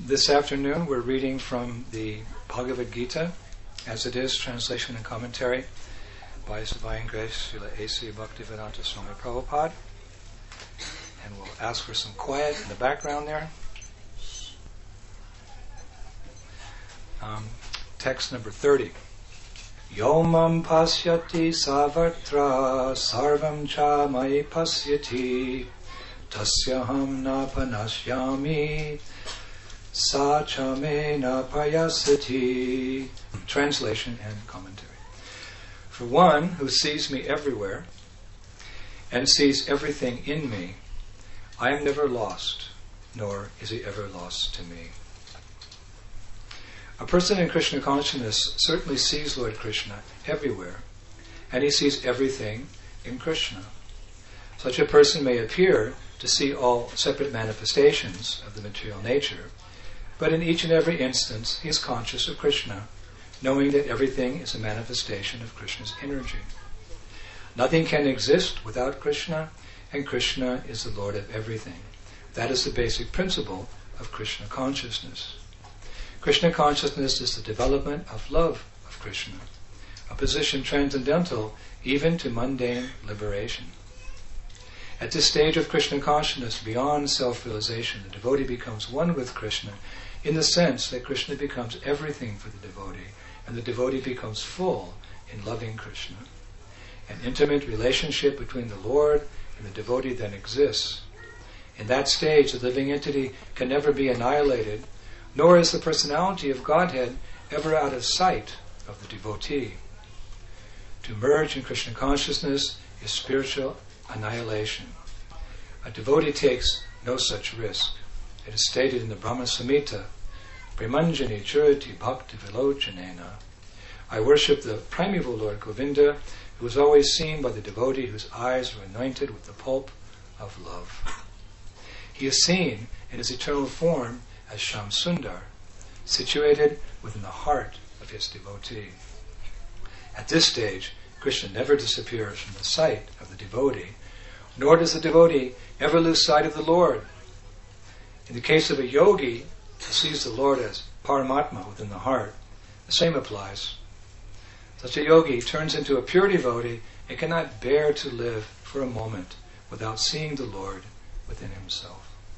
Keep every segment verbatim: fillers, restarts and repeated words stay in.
This afternoon we're reading from the Bhagavad Gita, as it is, translation and commentary by His Divine Grace Srila A C Bhaktivedanta Swami Prabhupada. And we'll ask for some quiet in the background there. Um, text number thirty. Yomam pasyati savatra sarvam cha mai pasyati tasyaham na panashyami sa cha me na payasati. Translation and commentary. For one who sees me everywhere and sees everything in me, I am never lost, nor is he ever lost to me. A person in Krishna consciousness certainly sees Lord Krishna everywhere, and he sees everything in Krishna. Such a person may appear to see all separate manifestations of the material nature, but in each and every instance he is conscious of Krishna, knowing that everything is a manifestation of Krishna's energy. Nothing can exist without Krishna, and Krishna is the Lord of everything. That is the basic principle of Krishna consciousness. Krishna consciousness is the development of love of Krishna, a position transcendental even to mundane liberation. At this stage of Krishna consciousness, beyond self-realization, the devotee becomes one with Krishna in the sense that Krishna becomes everything for the devotee, and the devotee becomes full in loving Krishna. An intimate relationship between the Lord and the devotee then exists. In that stage, the living entity can never be annihilated, nor is the personality of Godhead ever out of sight of the devotee. To merge in Krishna consciousness is spiritual annihilation. A devotee takes no such risk. It is stated in the Brahma Samhita, Premanjani Churati Bhakti Vilochanena. I worship the primeval Lord Govinda, who is always seen by the devotee whose eyes are anointed with the pulp of love. He is seen in his eternal form as Shamsundar, situated within the heart of his devotee. At this stage, Krishna never disappears from the sight of the devotee, nor does the devotee ever lose sight of the Lord. In the case of a yogi who sees the Lord as Paramatma within the heart, the same applies. Such a yogi turns into a pure devotee and cannot bear to live for a moment without seeing the Lord within himself.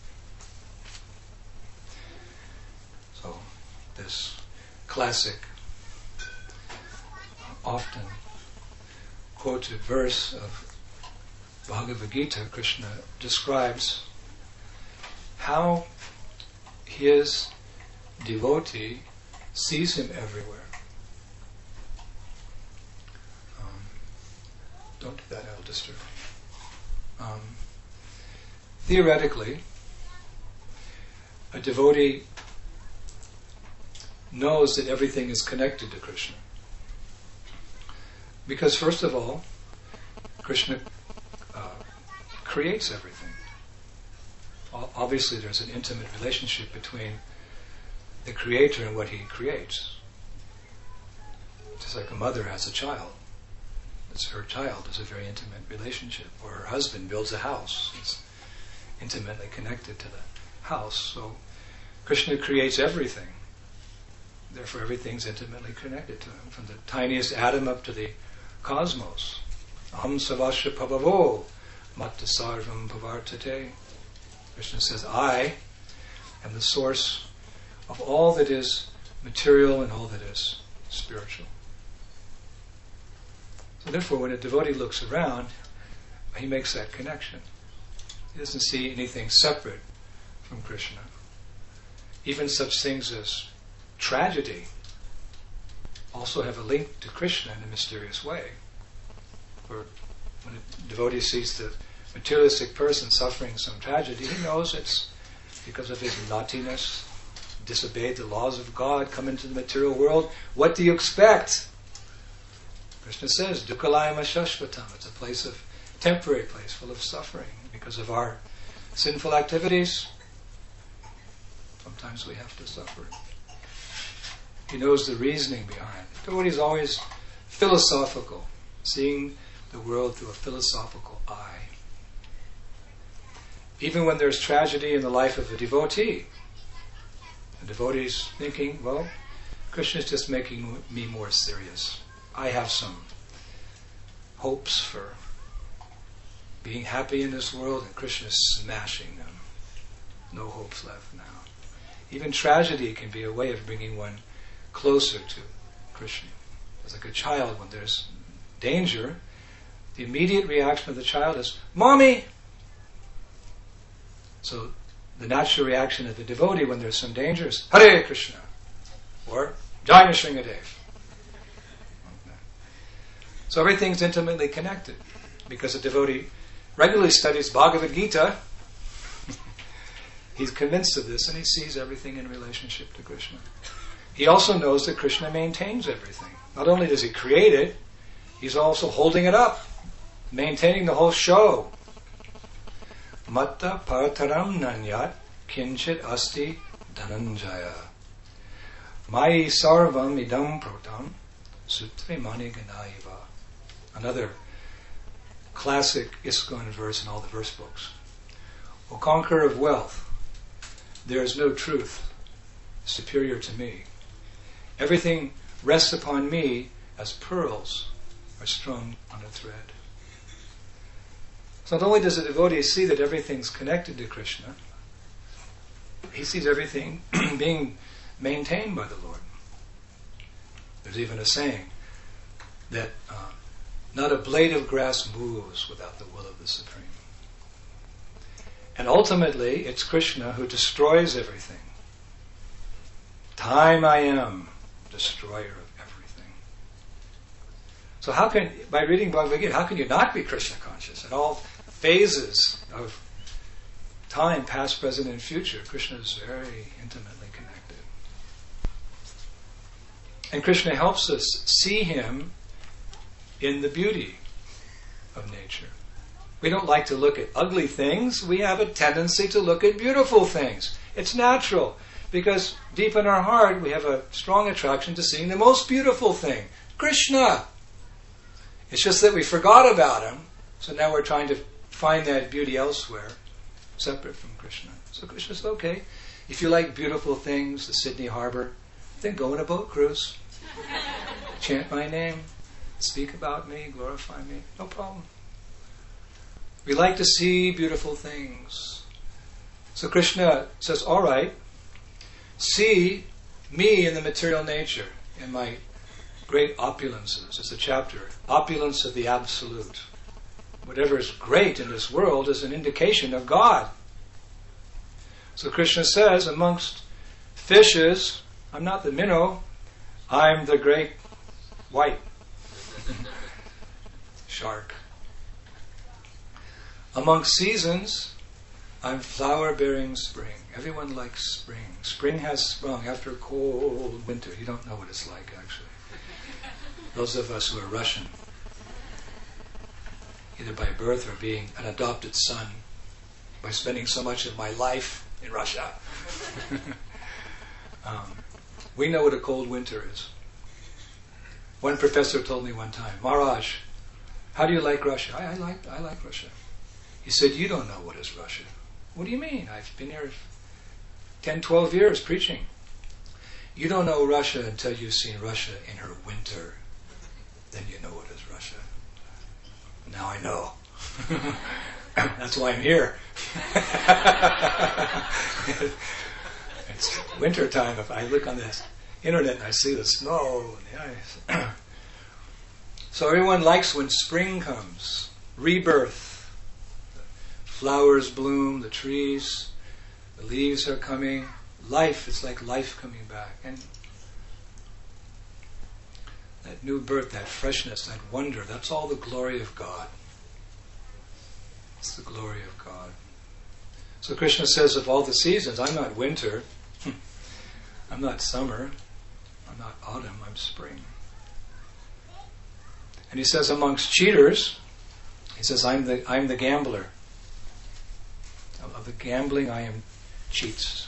So, this classic, often quoted verse of Bhagavad Gita, Krishna describes how his devotee sees him everywhere. Um, don't do that, I'll disturb you. Um, theoretically, a devotee knows that everything is connected to Krishna. Because first of all, Krishna uh, creates everything. Obviously there's an intimate relationship between the Creator and what He creates. Just like a mother has a child. It's her child is a very intimate relationship. Or her husband builds a house. It's intimately connected to the house. So Krishna creates everything. Therefore everything's intimately connected to Him. From the tiniest atom up to the cosmos. Aham savasya pabhavo matta sarvam bhavartate. Krishna says, I am the source of all that is material and all that is spiritual. So therefore, when a devotee looks around, he makes that connection. He doesn't see anything separate from Krishna. Even such things as tragedy also have a link to Krishna in a mysterious way. Or when a devotee sees the materialistic person suffering some tragedy, he knows it's because of his naughtiness, disobeyed the laws of God, come into the material world. What do you expect? Krishna says, Dukkalayama Shashvatam. It's a place of, temporary place full of suffering. Because of our sinful activities, sometimes we have to suffer. He knows the reasoning behind it. Devotee is always philosophical, seeing the world through a philosophical eye. Even when there's tragedy in the life of a devotee, The devotee's thinking, well, Krishna is just making me more serious. I have some hopes for being happy in this world, and Krishna is smashing them. No hopes left now. Even tragedy can be a way of bringing one closer to Krishna. As like a child, when there's danger, the immediate reaction of the child is, Mommy! So the natural reaction of the devotee when there's some danger is, Hare Krishna! Or, Jai Nrsingadev. So everything's intimately connected. Because a devotee regularly studies Bhagavad Gita, he's convinced of this and he sees everything in relationship to Krishna. He also knows that Krishna maintains everything. Not only does he create it, he's also holding it up, maintaining the whole show. Matta parataram nanyat kinchit asti dhananjaya. Mai sarvam idam protam sutre mani ganaiva. Another classic ISKCON verse in all the verse books. O conqueror of wealth, there is no truth superior to me. Everything rests upon me as pearls are strung on a thread. So not only does the devotee see that everything's connected to Krishna, he sees everything being maintained by the Lord. There's even a saying that uh, not a blade of grass moves without the will of the Supreme. And ultimately, it's Krishna who destroys everything. Time I am, destroyer of everything. So how can, by reading Bhagavad Gita, how can you not be Krishna conscious? In all phases of time, past, present, and future, Krishna is very intimately connected. And Krishna helps us see him in the beauty of nature. We don't like to look at ugly things. We have a tendency to look at beautiful things. It's natural, because deep in our heart we have a strong attraction to seeing the most beautiful thing, Krishna. It's just that we forgot about him, so now we're trying to find that beauty elsewhere, separate from Krishna. So Krishna says, okay, if you like beautiful things, the Sydney Harbor, then go on a boat cruise. Chant my name, speak about me, glorify me, no problem. We like to see beautiful things. So Krishna says, all right, see me in the material nature, in my great opulences. It's a chapter, Opulence of the Absolute. Whatever is great in this world is an indication of God. So Krishna says, amongst fishes, I'm not the minnow, I'm the great white shark. Amongst seasons, I'm flower-bearing spring. Everyone likes spring. Spring has sprung after a cold winter. You don't know what it's like, actually. Those of us who are Russian, either by birth or being an adopted son, by spending so much of my life in Russia, um, we know what a cold winter is. One professor told me one time, Maharaj, how do you like Russia? I, I like I like Russia. He said, you don't know what is Russia. What do you mean? I've been here ten, twelve years preaching. You don't know Russia until you've seen Russia in her winter. Then you know what is Russia. Now I know. That's why I'm here. It's winter time. If I look on the internet and I see the snow and the ice. So everyone likes when spring comes, rebirth. Flowers bloom, the trees, the leaves are coming. Life, it's like life coming back. And that new birth, that freshness, that wonder, that's all the glory of God. It's the glory of God. So Krishna says, of all the seasons, I'm not winter, I'm not summer, I'm not autumn, I'm spring. And he says, amongst cheaters, he says, I'm the I'm the gambler. Of the gambling, I am cheats.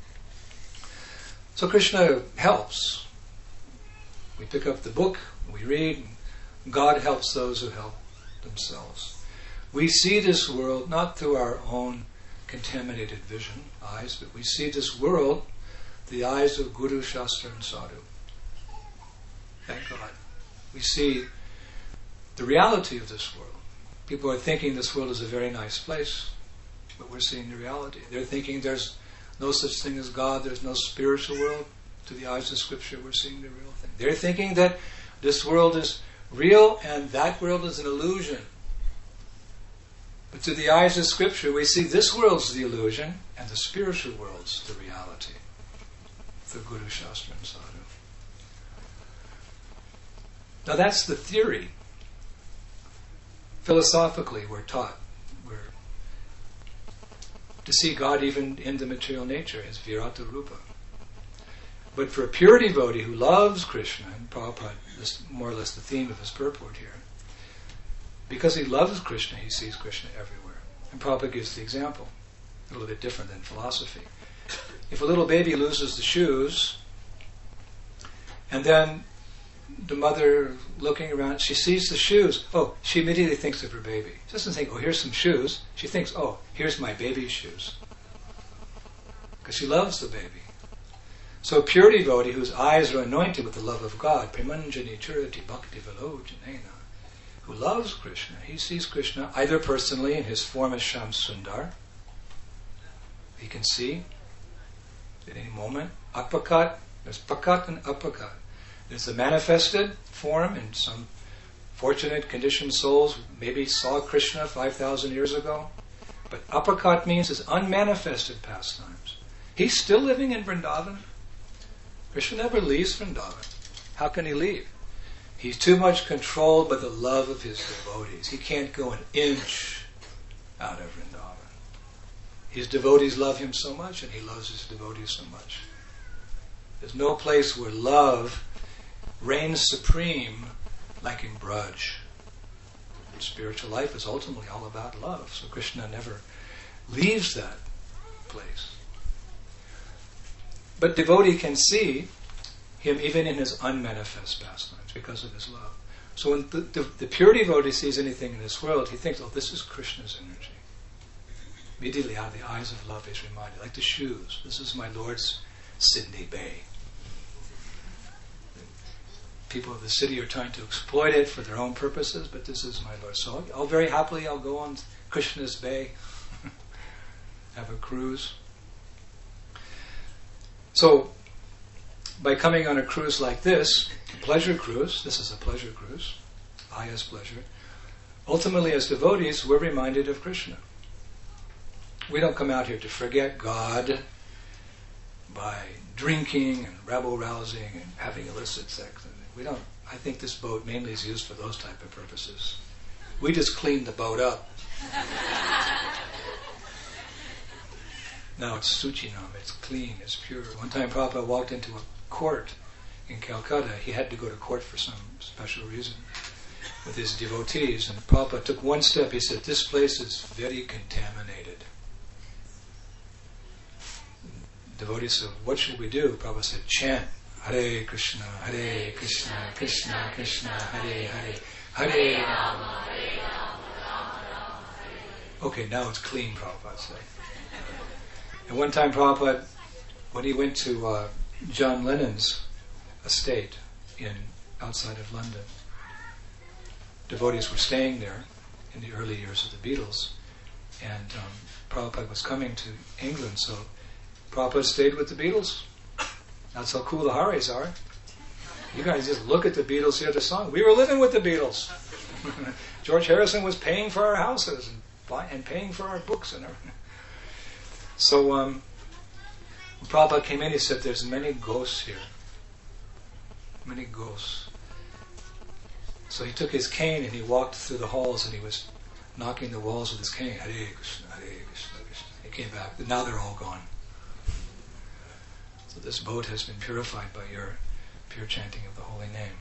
So Krishna helps. We pick up the book, we read, and God helps those who help themselves. We see this world not through our own contaminated vision, eyes, but we see this world the eyes of Guru, Shastra and Sadhu. Thank God. We see the reality of this world. People are thinking this world is a very nice place, but we're seeing the reality. They're thinking there's no such thing as God, there's no spiritual world. To the eyes of Scripture, we're seeing the real thing. They're thinking that this world is real and that world is an illusion. But to the eyes of Scripture, we see this world's the illusion and the spiritual world's the reality. The Guru, Shastra and Sadhu. Now that's the theory. Philosophically, we're taught we're to see God even in the material nature as Virata Rupa. But for a pure devotee who loves Krishna, and Prabhupada, this is more or less the theme of his purport here, because he loves Krishna, he sees Krishna everywhere. And Prabhupada gives the example, a little bit different than philosophy. If a little baby loses the shoes, and then the mother looking around, she sees the shoes, oh, she immediately thinks of her baby. She doesn't think, oh, here's some shoes. She thinks, oh, here's my baby's shoes. Because she loves the baby. So a pure devotee whose eyes are anointed with the love of God, Premanjani Churati Bhakti Velojanena, who loves Krishna, he sees Krishna either personally in his form as Sham Sundar, he can see at any moment, Apakat, there's Pakat and Apakat. There's the manifested form, and some fortunate conditioned souls maybe saw Krishna five thousand years ago. But Apakat means his unmanifested pastimes. He's still living in Vrindavan. Krishna never leaves Vrindavan. How can he leave? He's too much controlled by the love of his devotees. He can't go an inch out of Vrindavan. His devotees love him so much, and he loves his devotees so much. There's no place where love reigns supreme like in Braj. Spiritual life is ultimately all about love, so Krishna never leaves that place. But devotee can see him even in his unmanifest pastimes because of his love. So when the, the, the pure devotee sees anything in this world, he thinks, oh, this is Krishna's energy. Immediately out of the eyes of love is reminded, like the shoes. This is my Lord's Sydney Bay. People of the city are trying to exploit it for their own purposes, but this is my Lord. So I'll very happily, I'll go on Krishna's Bay, have a cruise. So, by coming on a cruise like this, a pleasure cruise, this is a pleasure cruise, highest pleasure, ultimately as devotees, we're reminded of Krishna. We don't come out here to forget God by drinking and rabble-rousing and having illicit sex. We don't. I think this boat mainly is used for those type of purposes. We just clean the boat up. Now it's Suchinam, it's clean, it's pure. One time Prabhupada walked into a court in Calcutta. He had to go to court for some special reason with his devotees. And Prabhupada took one step. He said, this place is very contaminated. Devotees said, what should we do? Prabhupada said, chant. Hare Krishna, Hare Krishna, Krishna Krishna, Hare Hare, Hare Rama, Hare Rama, Rama Rama, Hare. Okay, now it's clean, Prabhupada said. And one time Prabhupada, when he went to uh, John Lennon's estate in outside of London, devotees were staying there in the early years of the Beatles, and um, Prabhupada was coming to England, so Prabhupada stayed with the Beatles. That's how cool the Haris are. You guys just look at the Beatles, hear the song. We were living with the Beatles. George Harrison was paying for our houses and, buy, and paying for our books and everything. So um, when Prabhupada came in, he said, there's many ghosts here. Many ghosts. So he took his cane and he walked through the halls and he was knocking the walls with his cane. Hare Krishna, Hare Krishna, Krishna. He came back. Now they're all gone. So this boat has been purified by your pure chanting of the holy name.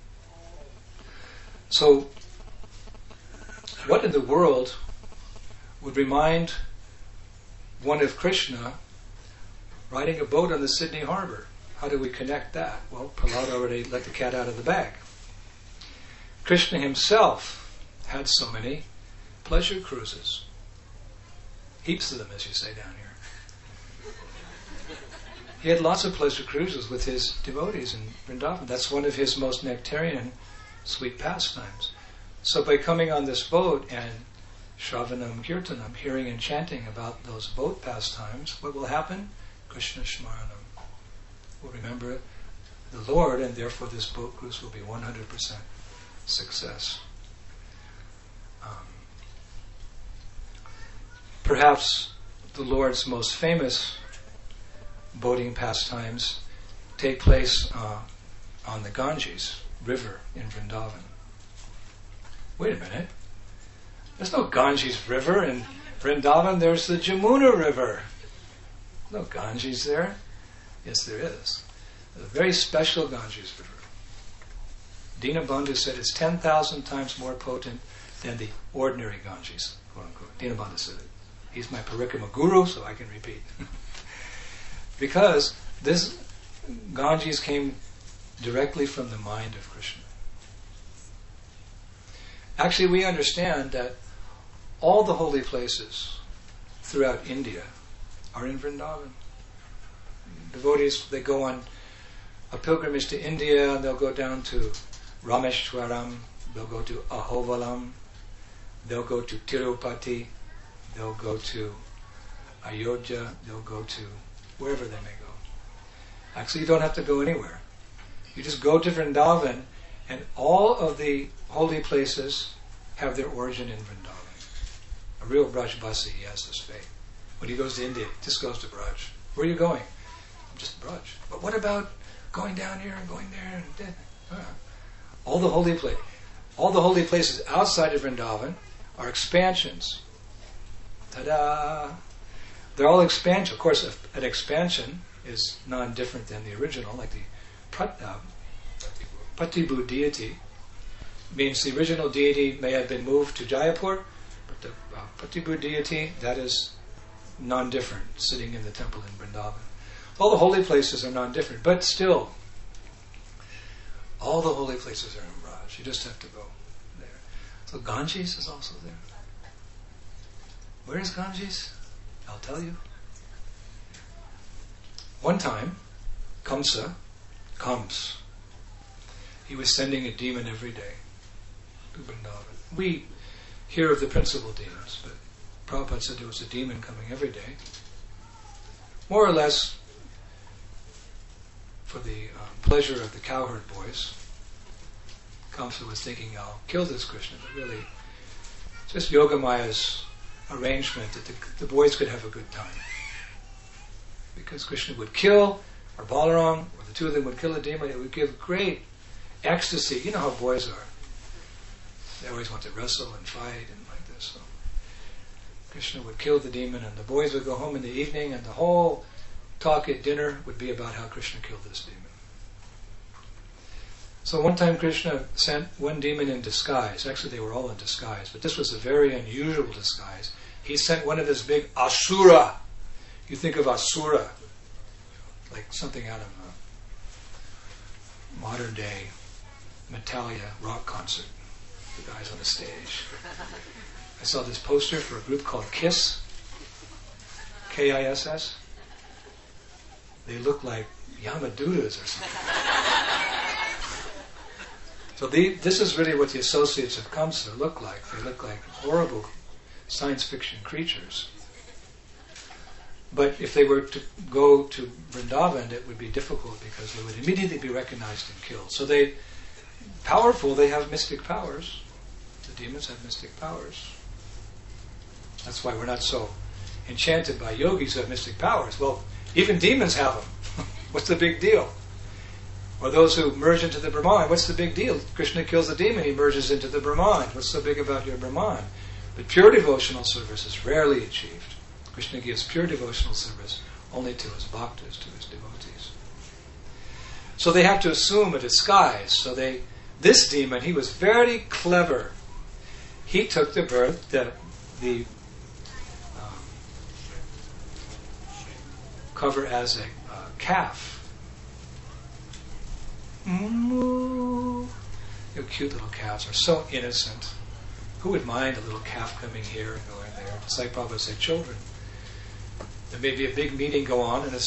So, what in the world would remind one of Krishna riding a boat on the Sydney Harbour? How do we connect that? Well, Prahlad already let the cat out of the bag. Krishna himself had so many pleasure cruises. Heaps of them, as you say down here. he had lots of pleasure cruises with his devotees in Vrindavan. That's one of his most nectarian sweet pastimes. So by coming on this boat and Shravanam Kirtanam, hearing and chanting about those boat pastimes, what will happen? Krishna Smaranam. We'll remember the Lord, and therefore this boat cruise will be one hundred percent success. Um, perhaps the Lord's most famous boating pastimes take place uh, on the Ganges River in Vrindavan. Wait a minute. There's no Ganges River in Vrindavan. There's the Jamuna River. No Ganges there. Yes, there is. There's a very special Ganges River. Dinabandhu said it's ten thousand times more potent than the ordinary Ganges, quote unquote. Dinabandhu said it. He's my Parikrama guru, so I can repeat. Because this Ganges came directly from the mind of Krishna. Actually, we understand that all the holy places throughout India are in Vrindavan. Devotees, they go on a pilgrimage to India, and they'll go down to Rameshwaram, they'll go to Ahovalam, they'll go to Tirupati, they'll go to Ayodhya, they'll go to wherever they may go. Actually, you don't have to go anywhere. You just go to Vrindavan, and all of the holy places have their origin in Vrindavan. A real Brajbasi, he has this faith. When he goes to India, he just goes to Braj. Where are you going? I'm just Braj. But what about going down here and going there? And uh, all the holy place, all the holy places outside of Vrindavan are expansions. Ta-da! They're all expansion. Of course, an expansion is non-different than the original, like the Prat, uh, Patibhu deity. Means the original deity may have been moved to Jayapur, but the uh, Patibhu deity, that is non-different, sitting in the temple in Vrindavan. All the holy places are non-different, but still, all the holy places are in Braj. You just have to go there. So Ganges is also there. Where is Ganges? I'll tell you. One time, Kamsa, Kams, he was sending a demon every day to Vrindavan. We hear of the principal demons, but Prabhupada said there was a demon coming every day. More or less for the um, pleasure of the cowherd boys. Kamsa was thinking, I'll kill this Krishna, but really, it's just Yogamaya's arrangement that the, the boys could have a good time. Because Krishna would kill, or Balaram, or the two of them would kill a demon, it would give great ecstasy. You know how boys are. They always want to wrestle and fight and like this. So Krishna would kill the demon, and the boys would go home in the evening, and the whole talk at dinner would be about how Krishna killed this demon. So one time Krishna sent one demon in disguise. Actually, they were all in disguise, but this was a very unusual disguise. He sent one of his big asura. You think of asura, like something out of a modern day Metallica rock concert. The guys on the stage. I saw this poster for a group called KISS, K I S S. They look like Yamadutas or something. So the, this is really what the associates of Kamsa look like. They look like horrible science fiction creatures. But if they were to go to Vrindavan, it would be difficult because they would immediately be recognized and killed. So they, powerful, they have mystic powers. The demons have mystic powers. That's why we're not so enchanted by yogis who have mystic powers. Well, even demons have them. What's the big deal? Or those who merge into the Brahman. What's the big deal? Krishna kills the demon, he merges into the Brahman. What's so big about your Brahman? But pure devotional service is rarely achieved. Krishna gives pure devotional service only to his bhaktas, to his devotees. So they have to assume a disguise. So they, this demon, he was very clever. He took the birth, the, the um, cover as a uh, calf. Mm-hmm. Your cute little calves are so innocent. Who would mind a little calf coming here and going there? It's like Prabhupada said, children. There may be a big meeting go on, and this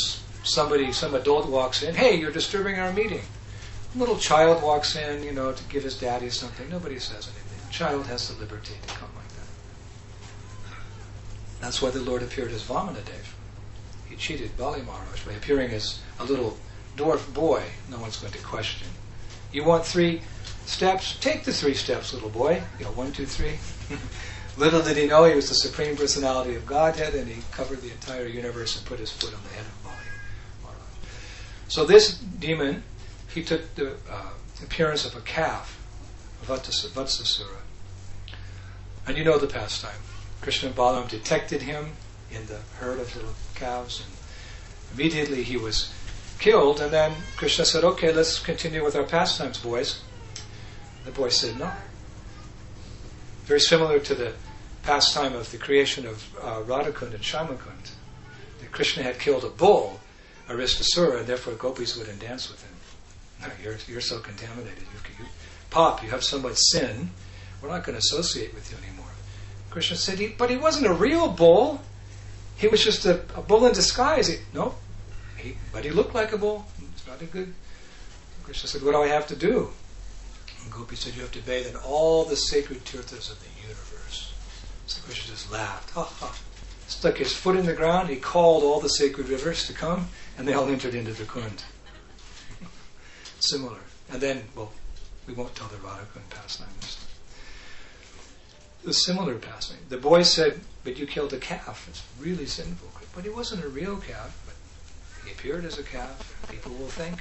somebody, some adult walks in, hey, you're disturbing our meeting. A little child walks in, you know, to give his daddy something. Nobody says anything. The child has the liberty to come like that. That's why the Lord appeared as Vamanadev. He cheated Bali Maharaj by appearing as a little dwarf boy. No one's going to question. You want three steps? Take the three steps, little boy. You know, one, two, three. Little did he know he was the Supreme Personality of Godhead, and he covered the entire universe and put his foot on the head of Bali Maharaj. So this demon, he took the uh, appearance of a calf, Vatsasura. And you know the pastime. Krishna and Balaram detected him in the herd of little calves, and immediately he was killed, and then Krishna said, okay, let's continue with our pastimes, boys. The boys said no. Very similar to the pastime of the creation of uh, Radhakund and Shyamakund. That Krishna had killed a bull, Aristasura, and therefore gopis wouldn't dance with him. No, you're, you're so contaminated. You, you, Pop, you have so much sin, we're not going to associate with you anymore. Krishna said, he, but he wasn't a real bull. He was just a, a bull in disguise. He, no, he, but he looked like a bull. It's not a good... Krishna said, what do I have to do? And Gopi said, you have to bathe in all the sacred tirthas of the universe. So Krishna just laughed. Ha ha. Stuck his foot in the ground. He called all the sacred rivers to come, and they all entered into the Kund. Similar. And then, well, we won't tell the Radhakund pastime this time. It was similar pastime. The boy said, but you killed a calf. It's really sinful. But he wasn't a real calf. But he appeared as a calf. People will think.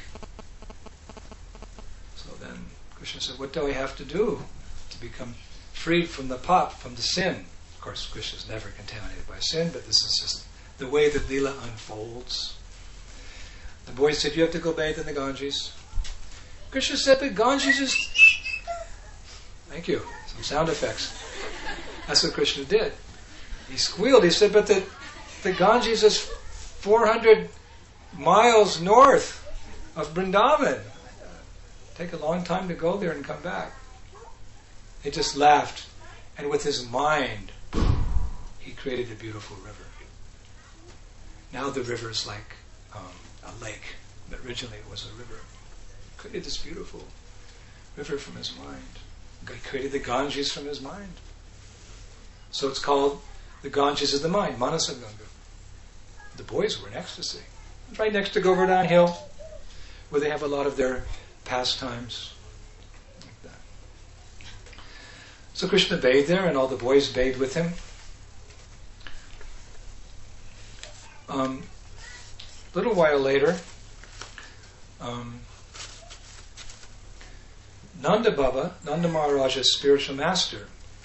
So then Krishna said, what do I have to do to become freed from the pop, from the sin? Of course, Krishna is never contaminated by sin, but this is just the way that Leela unfolds. The boy said, you have to go bathe in the Ganges. Krishna said, but Ganges is... Thank you. Some sound effects. That's what Krishna did. He squealed. He said, but the, the Ganges is four hundred miles north of Vrindavan. Take a long time to go there and come back. He just laughed. And with his mind, he created a beautiful river. Now the river is like um, a lake. But originally it was a river. He created this beautiful river from his mind. He created the Ganges from his mind. So it's called the Ganges of the mind, Manasaganga. The boys were in ecstasy. It's right next to Govardhan Hill, where they have a lot of their pastimes. Like that. So Krishna bathed there, and all the boys bathed with him. Um, a little while later, um, Nanda Baba, Nanda Maharaj's spiritual master,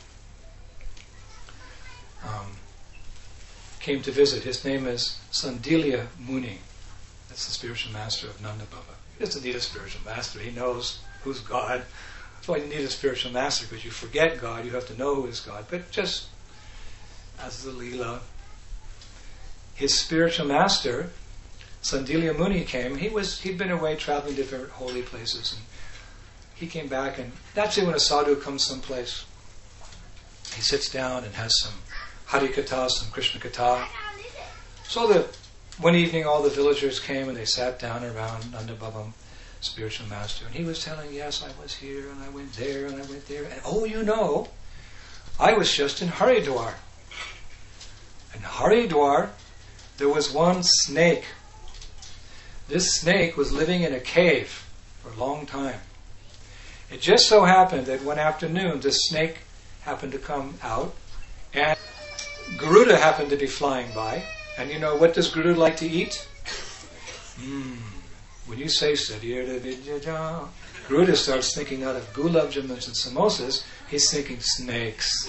um, came to visit. His name is Sandilya Muni. That's the spiritual master of Nanda Baba. He doesn't need a spiritual master. He knows who's God. That's why you need a spiritual master, because you forget God. You have to know who is God. But just as the Leela, his spiritual master, Sandilya Muni, came. He was he'd been away traveling to different holy places, and he came back. And naturally, when a sadhu comes someplace, he sits down and has some Hari Katha, some Krishna Katha. So the one evening, all the villagers came and they sat down around Nanda Baba, spiritual master, and he was telling, yes, I was here and I went there and I went there, and oh, you know, I was just in Haridwar. In Haridwar, there was one snake. This snake was living in a cave for a long time. It just so happened that one afternoon, this snake happened to come out, and Garuda happened to be flying by. And you know, what does Garuda like to eat? Mm. When you say Sarirda Vidyaja, Garuda starts thinking out of gulab jamuns and samosas. He's thinking snakes.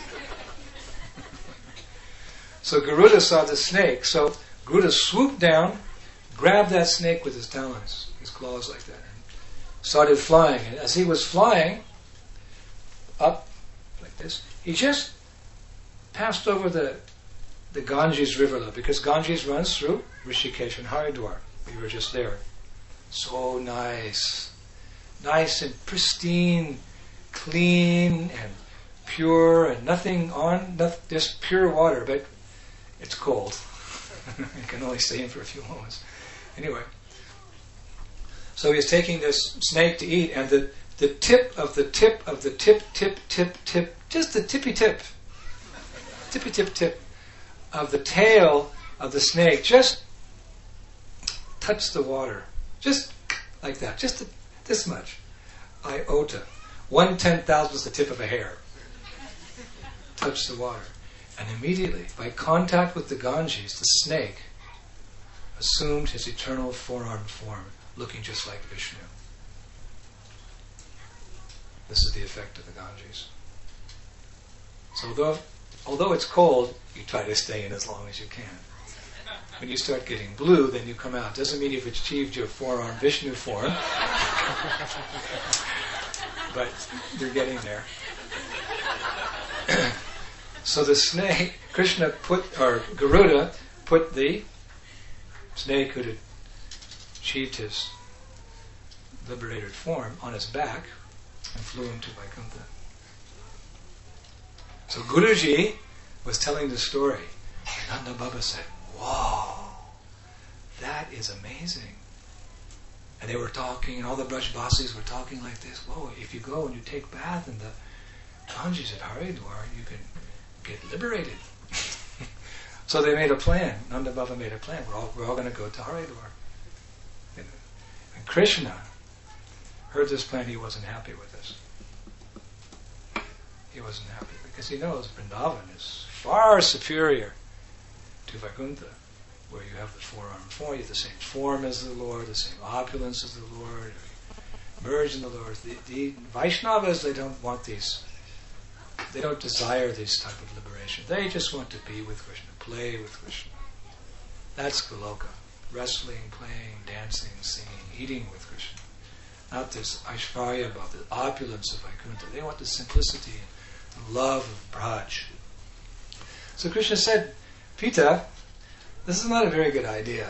So Garuda saw the snake. So Garuda swooped down, grabbed that snake with his talons, his claws like that, and started flying. And as he was flying up like this, he just passed over the the Ganges rivulet, because Ganges runs through Rishikesh and Haridwar. We were just there. So nice. Nice and pristine, clean and pure, and nothing on, nothing, just pure water, but it's cold. You can only stay in for a few moments. Anyway, so he's taking this snake to eat, and the, the tip of the tip of the tip, tip, tip, tip, just the tippy tip, tippy tip tip of the tail of the snake just touched the water. Just like that. Just this much. Iota. One ten thousandth the tip of a hair. Touched the water. And immediately, by contact with the Ganges, the snake assumed his eternal four-armed form, looking just like Vishnu. This is the effect of the Ganges. So although, although it's cold, you try to stay in as long as you can. When you start getting blue, then you come out. Doesn't mean you've achieved your four-armed Vishnu form, but you're getting there. So the snake, Krishna put, or Garuda put the snake who had achieved his liberated form on his back and flew him to Vaikuntha. So Guruji was telling the story, and Nanda Baba said, "Whoa, that is amazing." And they were talking, and all the Brajbasis were talking like this. Whoa, if you go and you take bath in the Ganges at Haridwar, you can get liberated. So they made a plan. Nanda Baba made a plan. We're all, we're all going to go to Haridwar. And, and Krishna heard this plan. He wasn't happy with this. He wasn't happy because he knows Vrindavan is far superior to Vaikuntha, where you have the four-armed form, you have the same form as the Lord, the same opulence as the Lord, merge in the Lord. The, the Vaishnavas, they don't want these, they don't desire this type of liberation. They just want to be with Krishna, play with Krishna. That's Goloka. Wrestling, playing, dancing, singing, eating with Krishna. Not this Aishvarya about the opulence of Vaikuntha. They want the simplicity and the love of Braj. So Krishna said, Pita, this is not a very good idea.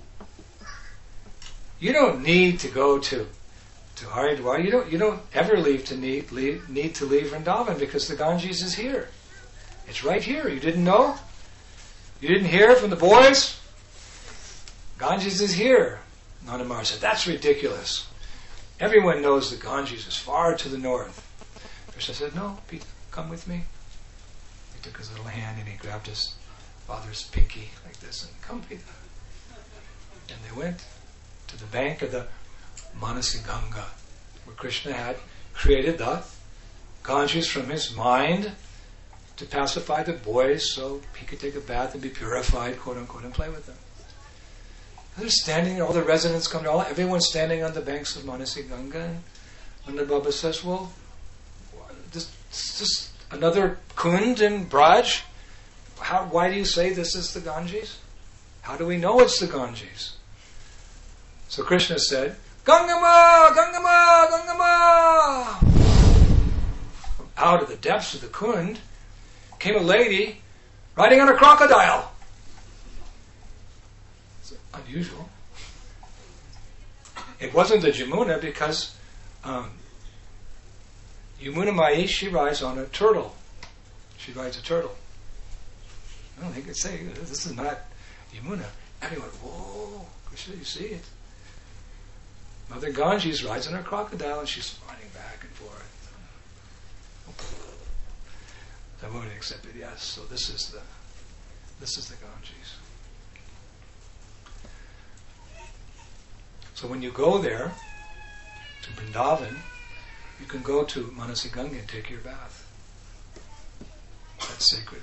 You don't need to go to to Haridwar. You don't you don't ever leave to need leave, need to leave Vrindavan because the Ganges is here. It's right here. You didn't know? You didn't hear from the boys? Ganges is here. Nanda Maharaj said, that's ridiculous. Everyone knows the Ganges is far to the north. Krishna said, no, Pita, come with me. He took his little hand and he grabbed his father's pinky like this and come Pita. And they went to the bank of the Manasi Ganga, where Krishna had created the Ganges from his mind to pacify the boys so he could take a bath and be purified, quote unquote, and play with them. And they're standing there, all the residents come, all everyone's standing on the banks of Manasi Ganga, and Nanda Baba says, well, this, this is another Kund in Braj? How, why do you say this is the Ganges? How do we know it's the Ganges? So Krishna said, Gangama, Gangama, Gangama. From out of the depths of the Kund came a lady riding on a crocodile. It's unusual. It wasn't the Jamuna because um, Yamuna Mai, she rides on a turtle. She rides a turtle. I don't think they say, this is not Yamuna. Everyone, whoa, Krishna, you see it. Mother Ganges rides on a crocodile and she's running back and forth. The Muni accepted, yes, so this is the this is the Ganges. So when you go there to Vrindavan, you can go to Manasi Ganga and take your bath. That's sacred.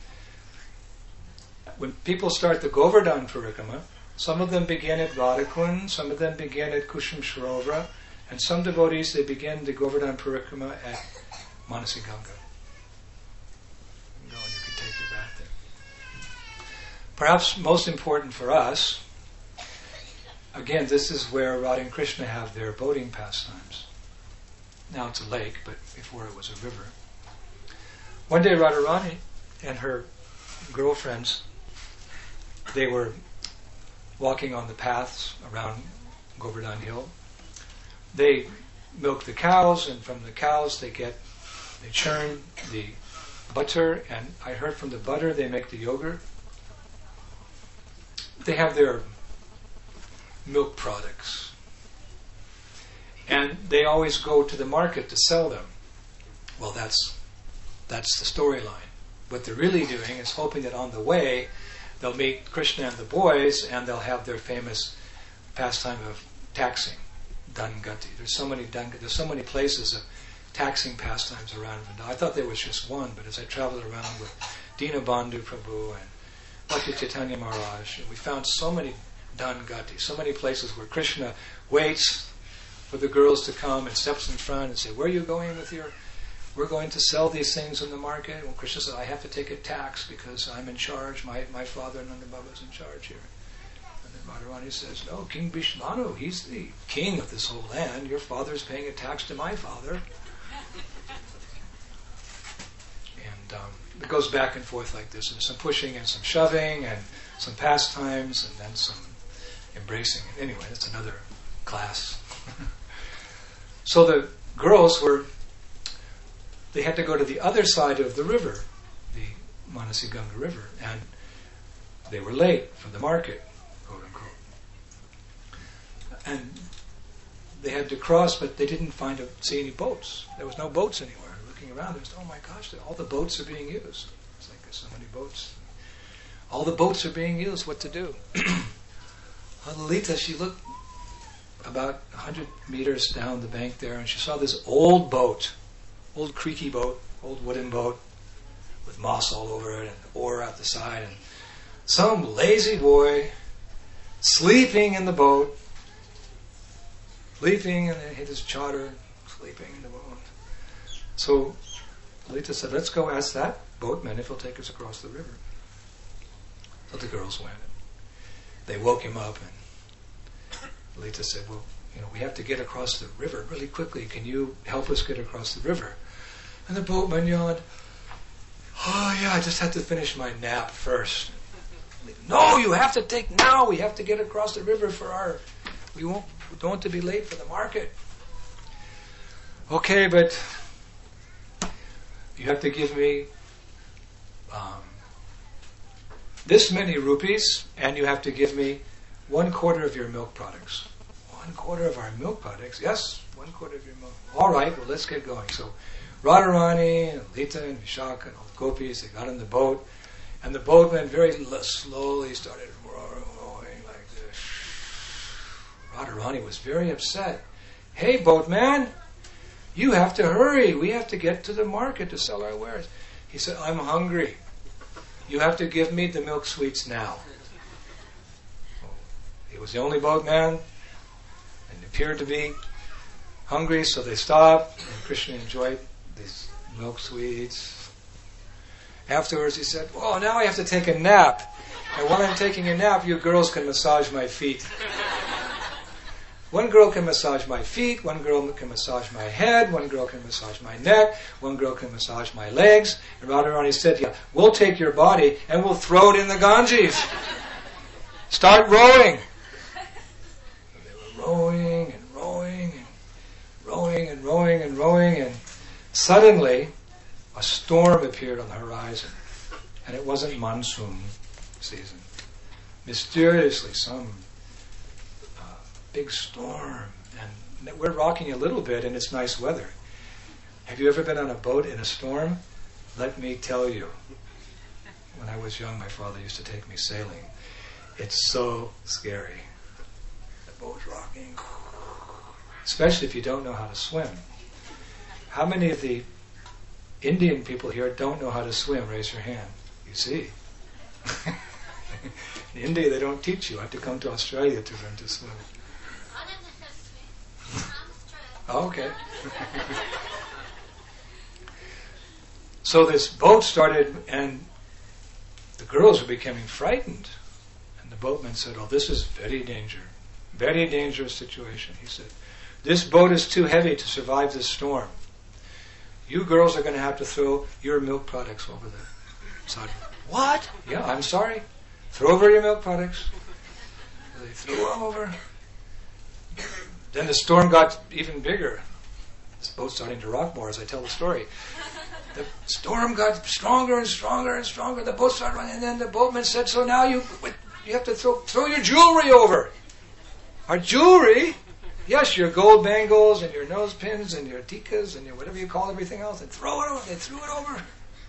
When people start the Govardhan Parikrama, some of them begin at Radhakund, some of them begin at Kushum Sarovara, and some devotees, they begin the Govardhan Parikrama at Manasi Ganga. You can go and you can take your bath there. Perhaps most important for us, again, this is where Radha and Krishna have their boating pastimes. Now it's a lake, but before it was a river. One day Radharani and her girlfriends, they were walking on the paths around Govardhan Hill. They milk the cows, and from the cows they get, they churn the butter, and I heard from the butter they make the yogurt. They have their milk products. And they always go to the market to sell them. Well, that's that's the storyline. What they're really doing is hoping that on the way they'll meet Krishna and the boys, and they'll have their famous pastime of taxing, Dangati. There's so many Dang, there's so many places of taxing pastimes around Vrindavan. I thought there was just one, but as I traveled around with Dinabandhu Prabhu and Bhakti Chaitanya Maharaj, we found so many Dangati, so many places where Krishna waits for the girls to come and steps in front and say, "Where are you going with your... We're going to sell these things in the market." Well, Krishna said, "I have to take a tax because I'm in charge. My my father Nanda Baba is in charge here." And then Radharani says, "No, King Bhishmanu, he's the king of this whole land. Your father's paying a tax to my father." And um, it goes back and forth like this. And there's some pushing and some shoving and some pastimes and then some embracing. Anyway, that's another class. So the girls were... They had to go to the other side of the river, the Manasi Ganga River, and they were late for the market, quote unquote. And they had to cross, but they didn't find a, see any boats. There was no boats anywhere. Looking around, there's oh my gosh, all the boats are being used. It's like there's so many boats. All the boats are being used. What to do? Lalita, she looked about one hundred meters down the bank there, and she saw this old boat. Old creaky boat, old wooden boat, with moss all over it and oar out the side, and some lazy boy sleeping in the boat, sleeping, and then hit his charter, sleeping in the boat. So Lita said, "Let's go ask that boatman if he'll take us across the river." So the girls went. They woke him up, and Lita said, "Well, you know, we have to get across the river really quickly. Can you help us get across the river?" And the boatman yawned, "Oh yeah, I just had to finish my nap first." "No, you have to take now. We have to get across the river for our, we won't, we don't want to be late for the market." "Okay, but you have to give me um, this many rupees, and you have to give me one quarter of your milk products." "One quarter of our milk products?" "Yes, one quarter of your milk." "All right, well, let's get going." So Radharani and Lita and Vishaka and all the gopis, they got in the boat, and the boatman very l- slowly started rowing like this. Radharani was very upset. "Hey, boatman, you have to hurry. We have to get to the market to sell our wares." He said, "I'm hungry. You have to give me the milk sweets now." He was the only boatman and appeared to be hungry, so they stopped, and Krishna enjoyed these milk sweets. Afterwards he said, "Oh, now I have to take a nap. And while I'm taking a nap, you girls can massage my feet." One girl can massage my feet, one girl can massage my head, one girl can massage my neck, one girl can massage my legs. And Radharani said, "Yeah, we'll take your body and we'll throw it in the Ganges. Start rowing." And they were rowing and rowing and rowing and rowing and rowing, and suddenly a storm appeared on the horizon. And it wasn't monsoon season. Mysteriously, some uh, big storm. And we're rocking a little bit, and it's nice weather. Have you ever been on a boat in a storm? Let me tell you. When I was young, my father used to take me sailing. It's so scary. The boat's rocking. Especially if you don't know how to swim. How many of the Indian people here don't know how to swim? Raise your hand. You see. In India, they don't teach you. I have to come to Australia to learn to swim. Oh, okay. So this boat started, and the girls were becoming frightened. And the boatman said, "Oh, this is very dangerous. Very dangerous situation." He said, "This boat is too heavy to survive this storm. You girls are going to have to throw your milk products over the side." "What?" "Yeah, I'm sorry. Throw over your milk products." So they threw them over. Then the storm got even bigger. This boat's starting to rock more as I tell the story. The storm got stronger and stronger and stronger. The boat started running, and then the boatman said, "So now you you have to throw throw your jewelry over." our jewelry, yes, your gold bangles and your nose pins and your tikas and your whatever you call everything else, and throw it over. They threw it over.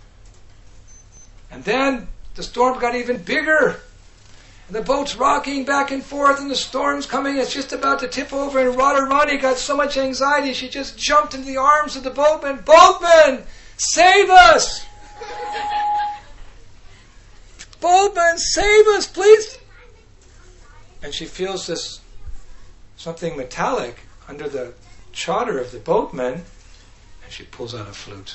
And then the storm got even bigger. And the boat's rocking back and forth, and the storm's coming. It's just about to tip over, and Radharani got so much anxiety, she just jumped into the arms of the boatman. Boatman, save us! Boatman, save us, please! And she feels this something metallic under the chadar of the boatman, and she pulls out a flute.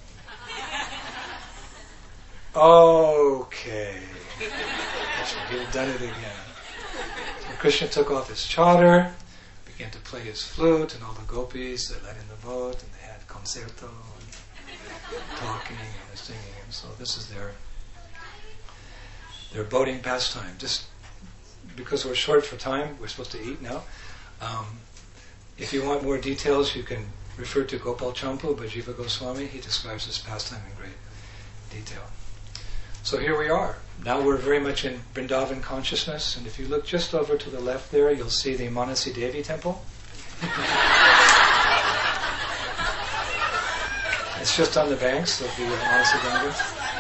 Okay. He had done it again. So Krishna took off his chadar, began to play his flute, and all the gopis that led in the boat, and they had concerto, and talking and singing. And so this is their their boating pastime. Just because we're short for time, we're supposed to eat now. Um, if you want more details, you can refer to Gopal Champu by Jiva Goswami. He describes this pastime in great detail. So here we are. Now we're very much in Vrindavan consciousness, and if you look just over to the left there, you'll see the Manasi Devi temple. It's just on the banks of the uh, Manasi Ganga.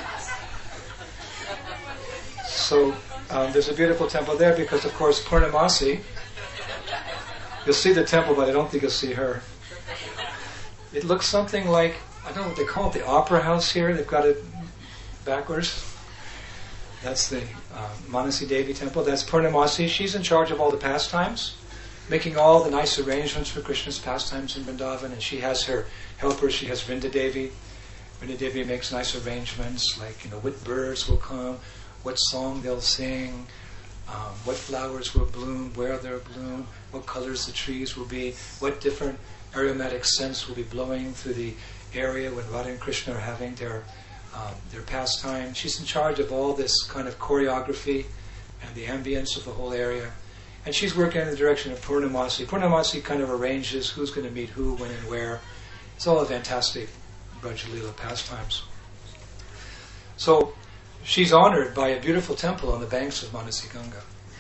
So um, there's a beautiful temple there because, of course, Purnamasi, you'll see the temple, but I don't think you'll see her. It looks something like, I don't know what they call it, the opera house here. They've got it backwards. That's the uh, Manasi Devi temple. That's Purnamasi. She's in charge of all the pastimes, making all the nice arrangements for Krishna's pastimes in Vrindavan. And she has her helpers. She has Vrinda Devi. Vrinda Devi makes nice arrangements, like, you know, what birds will come, what song they'll sing, um, what flowers will bloom, where they'll bloom, what colors the trees will be, what different aromatic scents will be blowing through the area when Radha and Krishna are having their Um, their pastime. She's in charge of all this kind of choreography and the ambience of the whole area. And she's working in the direction of Purnamasi. Purnamasi kind of arranges who's going to meet who, when, and where. It's all a fantastic Brajalila pastimes. So she's honored by a beautiful temple on the banks of Manasi Ganga.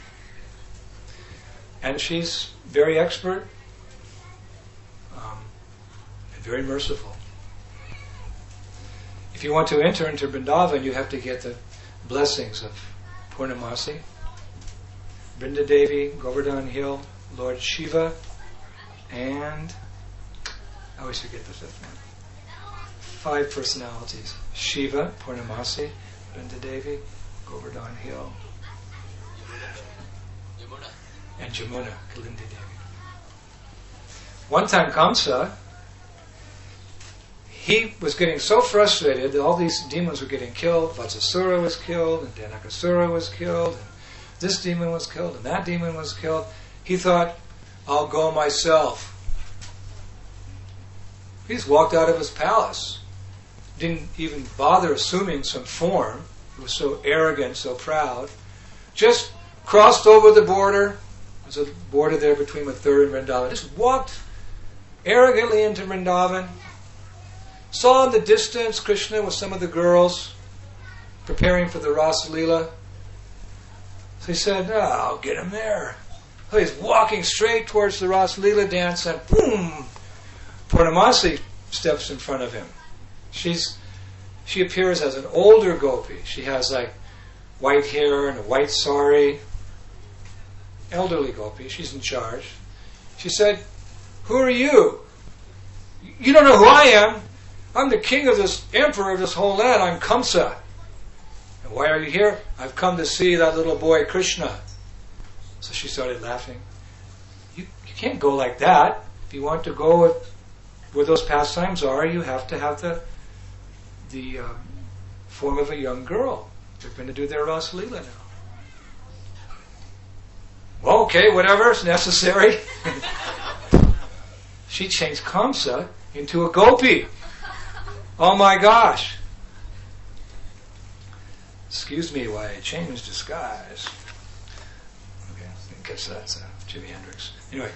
And she's very expert um, and very merciful. If you want to enter into Vrindavan, you have to get the blessings of Purnamasi, Vrinda Devi, Govardhan Hill, Lord Shiva, and I always forget the fifth one. Five personalities: Shiva, Purnamasi, Vrinda Devi, Govardhan Hill, and Jamuna, Kalindi Devi. One time, Kamsa, he was getting so frustrated that all these demons were getting killed. Vatsasura was killed, and Danakasura was killed, and this demon was killed, and that demon was killed. He thought, I'll go myself. He just walked out of his palace. Didn't even bother assuming some form. He was so arrogant, so proud. Just crossed over the border. There's a border there between Mathura and Vrindavan. Just walked arrogantly into Vrindavan. Saw in the distance Krishna with some of the girls preparing for the Rasa Leela. So he said, oh, I'll get him there. So he's walking straight towards the Rasa Leela dance, and boom! Purnamasi steps in front of him. She's She appears as an older gopi. She has like white hair and a white sari. Elderly gopi. She's in charge. She said, who are you? You don't know who I am. I'm the king of this, emperor of this whole land. I'm Kamsa. And why are you here? I've come to see that little boy Krishna. So she started laughing. You, you can't go like that. If you want to go with, where those pastimes are, you have to have the the um, form of a young girl. They're going to do their Rasa Leela now. Well, okay, whatever, it's necessary. She changed Kamsa into a gopi. Oh my gosh. Excuse me while I change disguise. Okay, I guess that's uh, Jimi Hendrix. Anyway.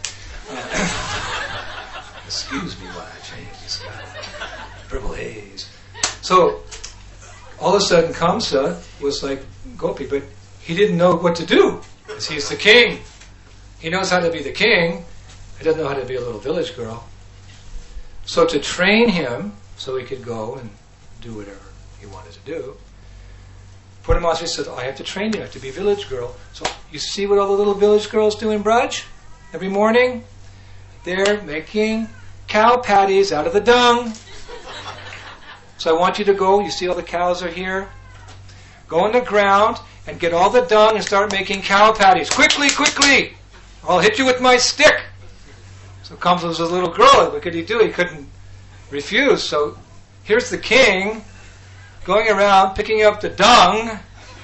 Uh, excuse me while I change disguise. Purple haze. So, all of a sudden Kamsa was like gopi, but he didn't know what to do, because he's the king. He knows how to be the king. He doesn't know how to be a little village girl. So to train him so he could go and do whatever he wanted to do, Purnamasi said, oh, I have to train you. I have to be a village girl. So you see what all the little village girls do in Braj every morning? They're making cow patties out of the dung. So I want you to go, you see all the cows are here? Go on the ground and get all the dung and start making cow patties. Quickly, quickly! I'll hit you with my stick. So Kamsa was a little girl. What could he do? He couldn't refuse. So here's the king going around picking up the dung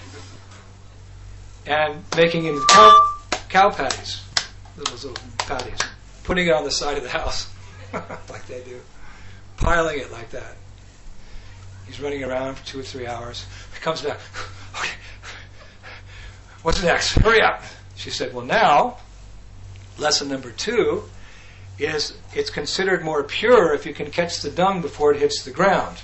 and making into cow, cow patties. Little, little patties. Putting it on the side of the house like they do. Piling it like that. He's running around for two or three hours. He comes back. Okay. What's next? Hurry up. She said, well, now, lesson number two is it's considered more pure if you can catch the dung before it hits the ground.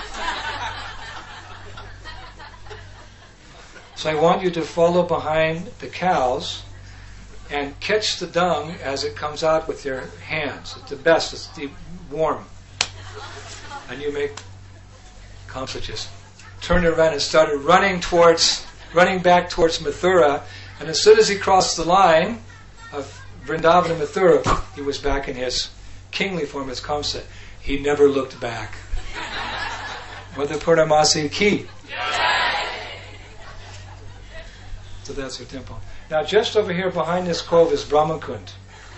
So I want you to follow behind the cows and catch the dung as it comes out with your hands. It's the best. It's deep, warm. And you make Kamsa just turned around and started running towards, running back towards Mathura. And as soon as he crossed the line of Vrindavan and Mathura, he was back in his kingly form as Kamsa. He never looked back. Mother Purnamasi ki. So that's her temple. Now just over here behind this cove is Brahmakund.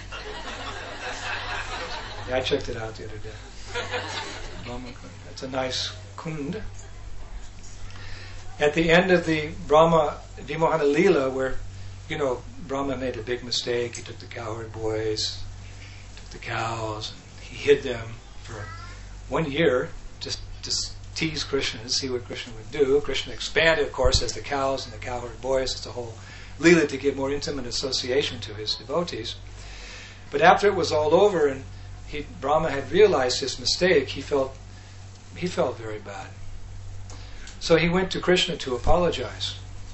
Yeah, I checked it out the other day. Brahmakund. That's a nice kund. At the end of the Brahma Vimohana Leela, where, you know, Brahma made a big mistake. He took the cowherd boys, took the cows, and he hid them for one year, just just tease Krishna and see what Krishna would do. Krishna expanded, of course, as the cows and the cowherd boys. It's a whole Leela to give more intimate association to his devotees. But after it was all over and he, Brahma had realized his mistake, he felt he felt very bad. So he went to Krishna to apologize.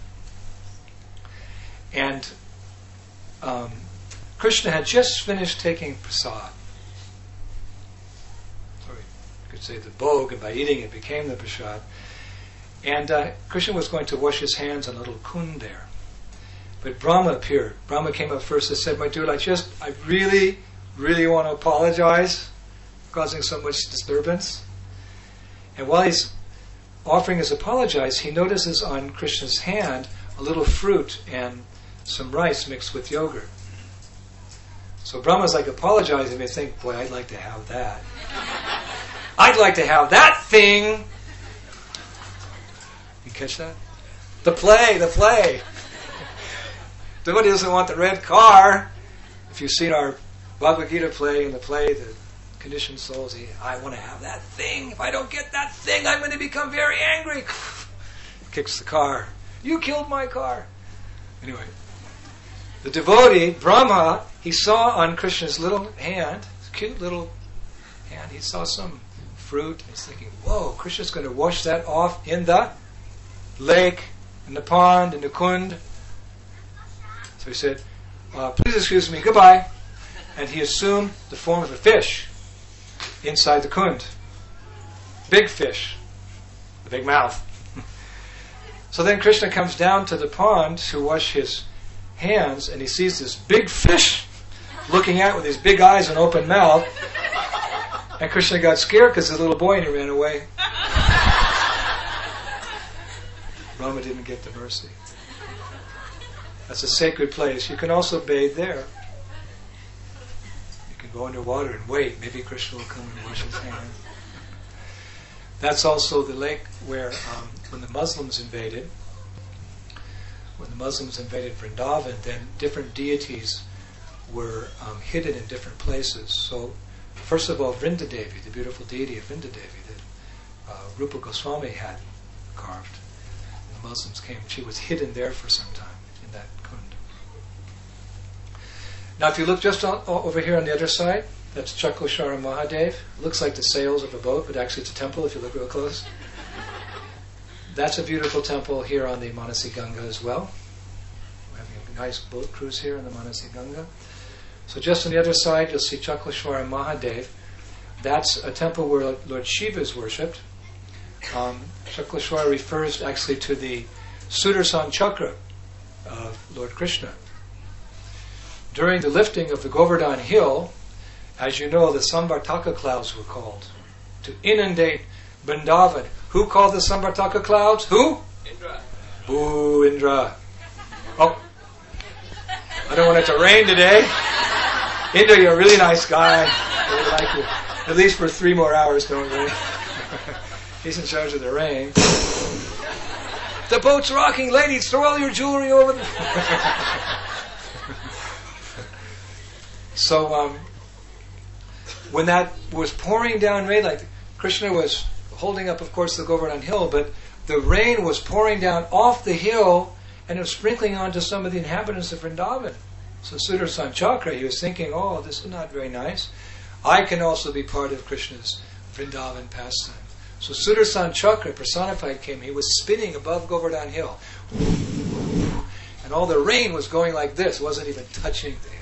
And um, Krishna had just finished taking prasad. Or you could say the bhog, and by eating it became the prasad. And uh, Krishna was going to wash his hands on a little kund there. But Brahma appeared. Brahma came up first and said, my dude, I just, I really, really want to apologize for causing so much disturbance. And while he's offering his apologize, he notices on Krishna's hand a little fruit and some rice mixed with yogurt. So Brahma's like apologizing. They think, boy, I'd like to have that. I'd like to have that thing. You catch that? The play, the play. Nobody doesn't want the red car. If you've seen our Bhagavad Gita play, in the play, the conditioned souls, I want to have that thing. If I don't get that thing, I'm going to become very angry. Kicks the car. You killed my car. Anyway, the devotee, Brahma, he saw on Krishna's little hand, cute little hand, he saw some fruit. He's thinking, whoa, Krishna's going to wash that off in the lake, in the pond, in the kund. So he said, uh, please excuse me, goodbye. And he assumed the form of a fish inside the kund. Big fish. The big mouth. So then Krishna comes down to the pond to wash his hands, and he sees this big fish looking at with his big eyes and open mouth. And Krishna got scared because he's a little boy and he ran away. Brahma didn't get the mercy. That's a sacred place. You can also bathe there. You can go underwater and wait. Maybe Krishna will come and wash his hands. That's also the lake where, um, when the Muslims invaded, when the Muslims invaded Vrindavan, then different deities were um, hidden in different places. So, first of all, Vrindadevi, the beautiful deity of Vrindadevi that uh, Rupa Goswami had carved. The Muslims came. She was hidden there for some time in that kund. Now, if you look just on, over here on the other side, that's Chakoshara Mahadev. It looks like the sails of a boat, but actually it's a temple if you look real close. That's a beautiful temple here on the Manasi Ganga as well. We're having nice boat cruise here in the Manasi Ganga. So just on the other side, you'll see Chakleshwara Mahadev. That's a temple where Lord Shiva is worshipped. Um, Chakleshwara refers actually to the Sudarshan Chakra of Lord Krishna. During the lifting of the Govardhan Hill, as you know, the Samvartaka clouds were called to inundate Vrindavan. Who called the Samvartaka clouds? Who? Indra. Boo, Indra. Oh, I don't want it to rain today. Indra, you're a really nice guy. I really like you. At least for three more hours, don't rain. He's in charge of the rain. The boat's rocking, ladies. Throw all your jewelry over the... So, um, when that was pouring down rain, like Krishna was holding up, of course, the Govardhan Hill, but the rain was pouring down off the hill and it was sprinkling onto some of the inhabitants of Vrindavan. So Sudarshan Chakra, he was thinking, oh, this is not very nice. I can also be part of Krishna's Vrindavan pastime. So Sudarshan Chakra, personified, came. He was spinning above Govardhan Hill. And all the rain was going like this. It wasn't even touching the hill.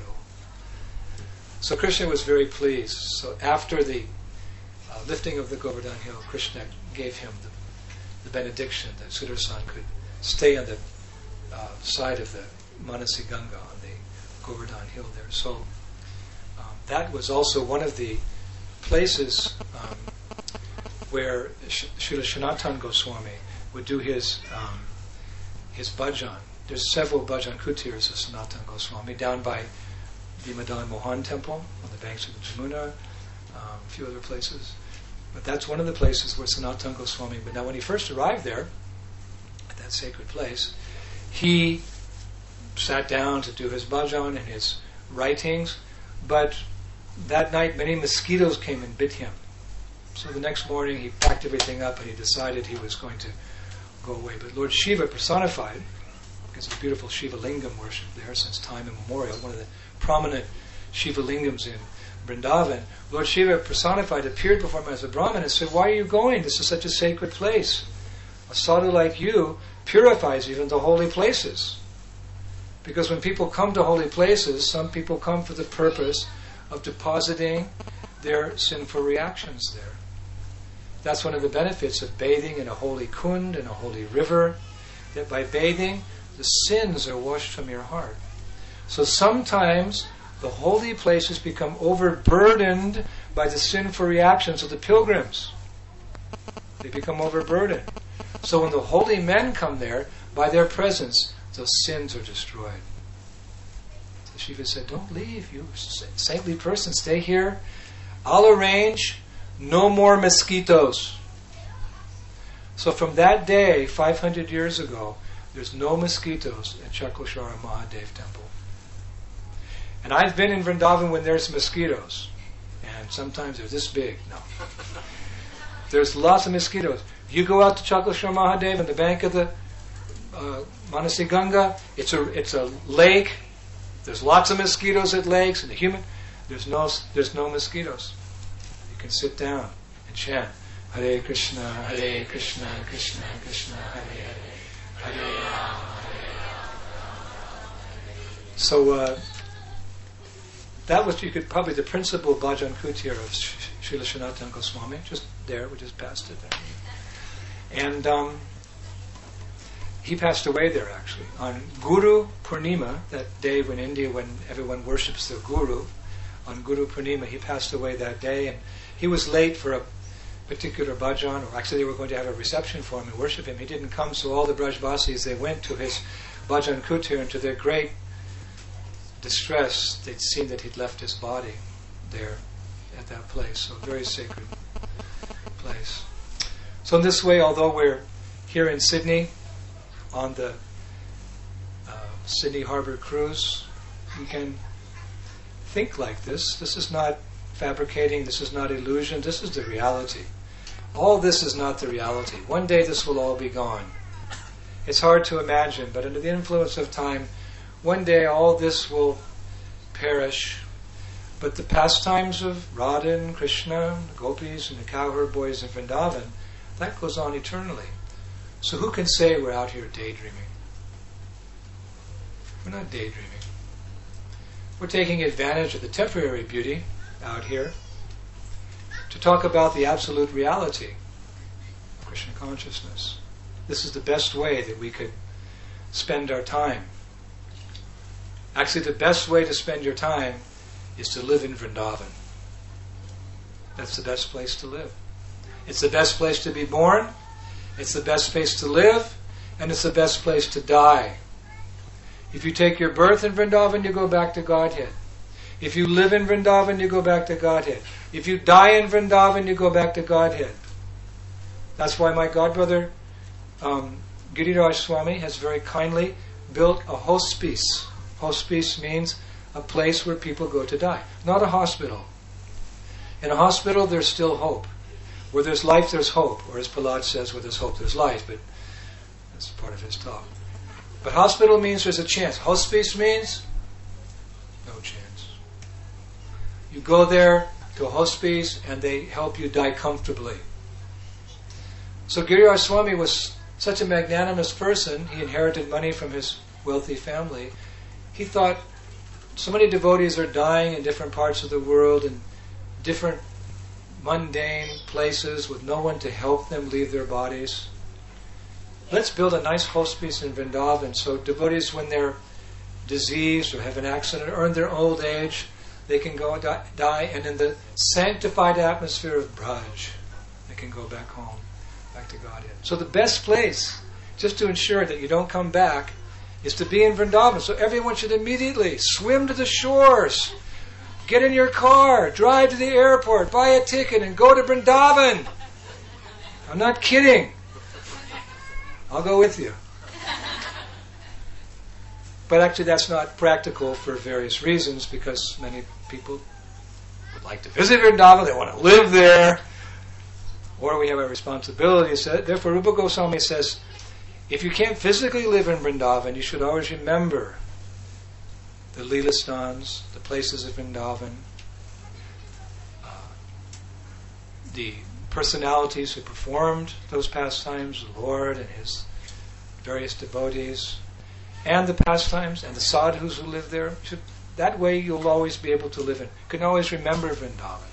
So Krishna was very pleased. So after the uh, lifting of the Govardhan Hill, Krishna gave him the, the benediction that Sudarshan could stay on the uh, side of the Manasi Ganga, on the Govardhan Hill there. So um, that was also one of the places um, where Sh- Srila Sanatana Goswami would do his um, his bhajan. There's several bhajan kutiras of Sanatana Goswami down by the Madan Mohan temple on the banks of the Jamuna, um, a few other places. But that's one of the places where Sanatana Goswami, but now when he first arrived there, at that sacred place, he sat down to do his bhajan and his writings, but that night many mosquitoes came and bit him. So the next morning he packed everything up and he decided he was going to go away. But Lord Shiva personified, because there's beautiful Shiva Lingam worship there since time immemorial, one of the prominent Shiva Lingams in Vrindavan, Lord Shiva personified appeared before him as a Brahmin and said, why are you going? This is such a sacred place. A sadhu like you purifies even the holy places. Because when people come to holy places, some people come for the purpose of depositing their sinful reactions there. That's one of the benefits of bathing in a holy kund, in a holy river, that by bathing, the sins are washed from your heart. So sometimes the holy places become overburdened by the sinful reactions of the pilgrims. They become overburdened. So when the holy men come there, by their presence, those sins are destroyed. So Shiva said, don't leave, you saintly person, stay here. I'll arrange no more mosquitoes. So from that day, five hundred years ago, there's no mosquitoes at Chakleshwara Mahadev temple. And I've been in Vrindavan when there's mosquitoes. And sometimes they're this big. No. There's lots of mosquitoes. You go out to Chakleshwara Mahadev on the bank of the uh, Manasi Ganga, it's a it's a lake. There's lots of mosquitoes at lakes, and the human, there's no there's no mosquitoes. You can sit down and chant Hare Krishna, Hare Krishna, Krishna Krishna, Hare Hare, Hare Rama, Hare Rama. So uh, that was, you could probably the principal bhajan kutir of Srila Sanatana Goswami, just there, we just passed it there. And um, he passed away there actually. On Guru Purnima, that day when India, when everyone worships their Guru, on Guru Purnima, he passed away that day, and he was late for a particular bhajan, or actually they were going to have a reception for him and worship him. He didn't come, so all the Brajbasis, they went to his bhajan kutir, and to their great distress, they'd seen that he'd left his body there at that place. So a very sacred place. So in this way, although we're here in Sydney on the uh, Sydney Harbour cruise, we can think like this. This is not fabricating, this is not illusion, this is the reality. All this is not the reality. One day this will all be gone. It's hard to imagine, but under the influence of time, one day all this will perish. But the pastimes of Radha and Krishna, the gopis and the cowherd boys of Vrindavan, that goes on eternally. So who can say we're out here daydreaming? We're not daydreaming. We're taking advantage of the temporary beauty out here to talk about the absolute reality of Krishna consciousness. This is the best way that we could spend our time. Actually, the best way to spend your time is to live in Vrindavan. That's the best place to live. It's the best place to be born, it's the best place to live, and it's the best place to die. If you take your birth in Vrindavan, you go back to Godhead. If you live in Vrindavan, you go back to Godhead. If you die in Vrindavan, you go back to Godhead. That's why my godbrother, um, Giriraj Swami, has very kindly built a hospice. Hospice means a place where people go to die, not a hospital. In a hospital, there's still hope. Where there's life, there's hope. Or as Prahlad says, where there's hope, there's life. But that's part of his talk. But hospital means there's a chance. Hospice means no chance. You go there to a hospice and they help you die comfortably. So Giriraj Swami was such a magnanimous person. He inherited money from his wealthy family. He thought, so many devotees are dying in different parts of the world in different mundane places with no one to help them leave their bodies. Let's build a nice hospice in Vrindavan so devotees, when they're diseased or have an accident or in their old age, they can go die, die and in the sanctified atmosphere of Braj, they can go back home, back to Godhead. So the best place, just to ensure that you don't come back, is to be in Vrindavan. So everyone should immediately swim to the shores, get in your car, drive to the airport, buy a ticket, and go to Vrindavan. I'm not kidding. I'll go with you. But actually that's not practical for various reasons, because many people would like to visit Vrindavan, they want to live there, or we have a responsibility. So therefore Rupa Goswami says, if you can't physically live in Vrindavan, you should always remember the Leela Stans, the places of Vrindavan, uh, the personalities who performed those pastimes, the Lord and his various devotees, and the pastimes and the sadhus who live there. Should, that way you'll always be able to live in. You can always remember Vrindavan.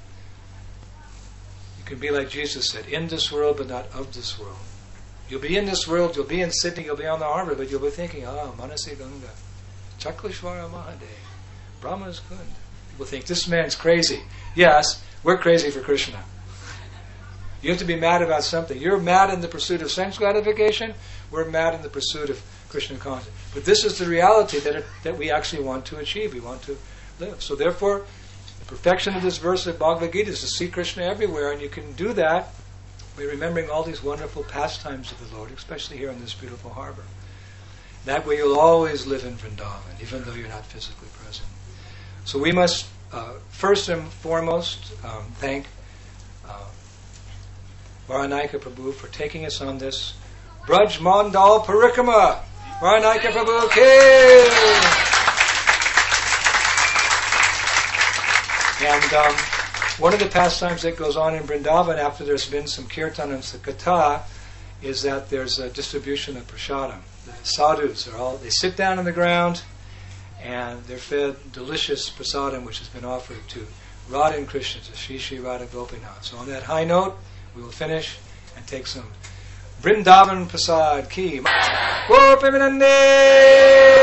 You can be like Jesus said, in this world but not of this world. You'll be in this world, you'll be in Sydney, you'll be on the harbor, but you'll be thinking, ah, Manasi Ganga, Chakleshwara Mahadev, Brahma's Kund. People think, this man's crazy. Yes, we're crazy for Krishna. You have to be mad about something. You're mad in the pursuit of sense gratification, we're mad in the pursuit of Krishna consciousness. But this is the reality that it, that we actually want to achieve, we want to live. So therefore, the perfection of this verse of Bhagavad Gita is to see Krishna everywhere, and you can do that by remembering all these wonderful pastimes of the Lord, especially here in this beautiful harbor. That way you'll always live in Vrindavan, even though you're not physically present. So we must, uh, first and foremost, um, thank uh, Varanaika Prabhu for taking us on this Braj Mandal Parikrama. Varanaika Prabhu Ki! And um, one of the pastimes that goes on in Vrindavan after there's been some kirtan and some katha is that there's a distribution of prasadam. The sadhus are all, they sit down on the ground and they're fed delicious prasadam which has been offered to Radha and Krishna, to Shri Shri Radha Gopinath. So on that high note, we will finish and take some Vrindavan Prasad Ki. Gopimanande!